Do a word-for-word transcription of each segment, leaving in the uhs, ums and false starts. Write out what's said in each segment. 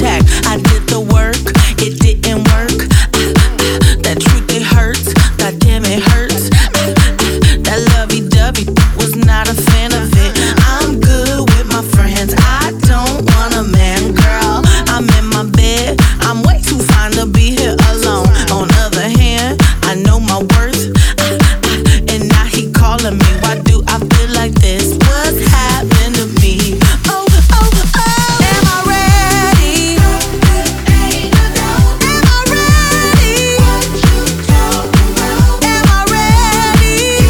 contact. I did the work, it didn't work. Ah, ah, that truth, it hurts. God damn, it hurts. Ah, ah, that lovey-dovey was not a fan of it. I'm good with my friends. I don't want a man, girl. I'm in my bed. I'm way too fine to be here alone. On the other hand, I know my worth. Ah, ah, and now he calling me. Why do I feel like this? What's happening to me? Oh, oh, oh. Am I ready? Am I ready? Am I ready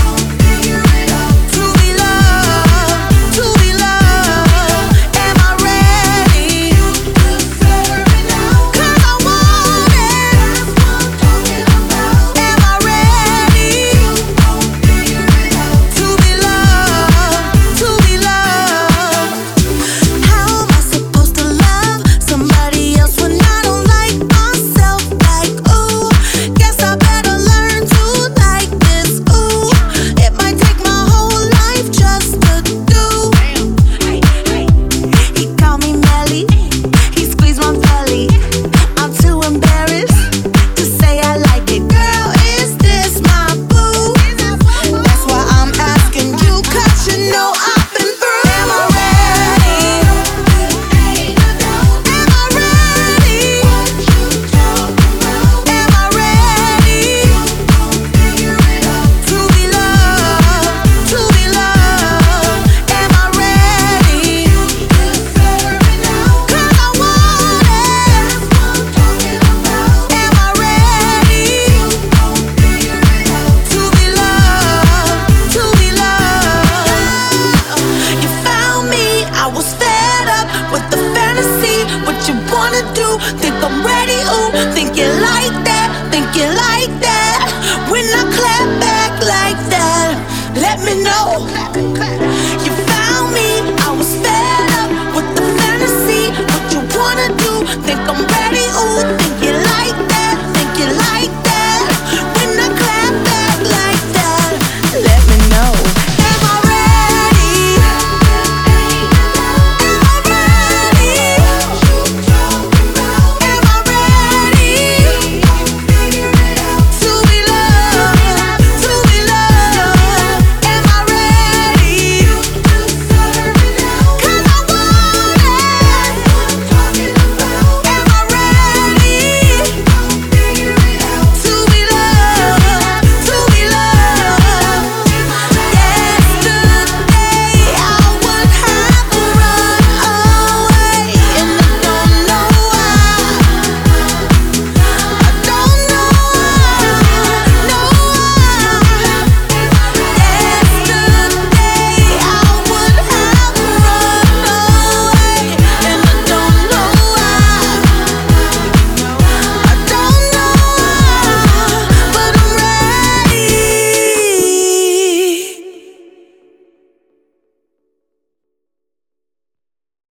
to be loved? To be loved? Am I ready? 'Cause I want it. Am I ready to be loved? To be loved? How am I supposed to love somebody else when I don't like myself? Like, ooh, guess I better learn to like this. Ooh, it might take my whole life just to do. He called me Melly, he squeezed my belly. I'm too embarrassed to say I like it. Girl, is this my boo? That's why I'm asking you, 'cause you know I've been through. Am I ready? Am I ready? Am I ready to be loved? To be loved? Am I ready? 'Cause I want it. Am I ready to be loved? To be loved? You found me, I was fed up with the fantasy. What you wanna do? Think I'm